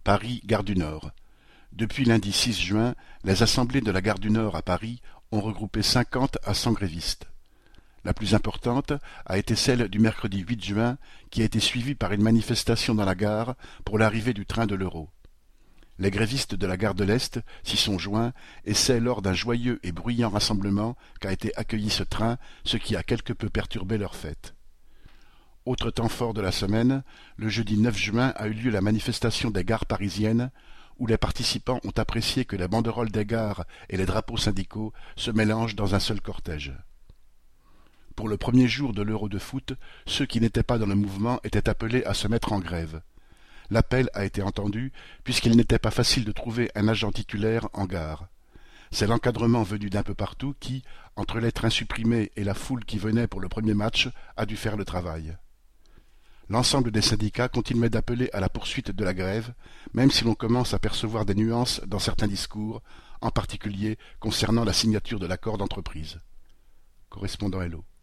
Paris, gare du Nord. Depuis lundi 6 juin, les assemblées de la gare du Nord à Paris ont regroupé 50 à 100 grévistes. La plus importante a été celle du mercredi 8 juin, qui a été suivie par une manifestation dans la gare pour l'arrivée du train de l'Euro. Les grévistes de la gare de l'Est s'y sont joints, et c'est lors d'un joyeux et bruyant rassemblement qu'a été accueilli ce train, ce qui a quelque peu perturbé leur fête. Autre temps fort de la semaine, le jeudi 9 juin a eu lieu la manifestation des gares parisiennes, où les participants ont apprécié que les banderoles des gares et les drapeaux syndicaux se mélangent dans un seul cortège. Pour le premier jour de l'Euro de foot, ceux qui n'étaient pas dans le mouvement étaient appelés à se mettre en grève. L'appel a été entendu, puisqu'il n'était pas facile de trouver un agent titulaire en gare. C'est l'encadrement venu d'un peu partout qui, entre les trains supprimés et la foule qui venait pour le premier match, a dû faire le travail. L'ensemble des syndicats continuait d'appeler à la poursuite de la grève, même si l'on commence à percevoir des nuances dans certains discours, en particulier concernant la signature de l'accord d'entreprise. Correspondant Hello.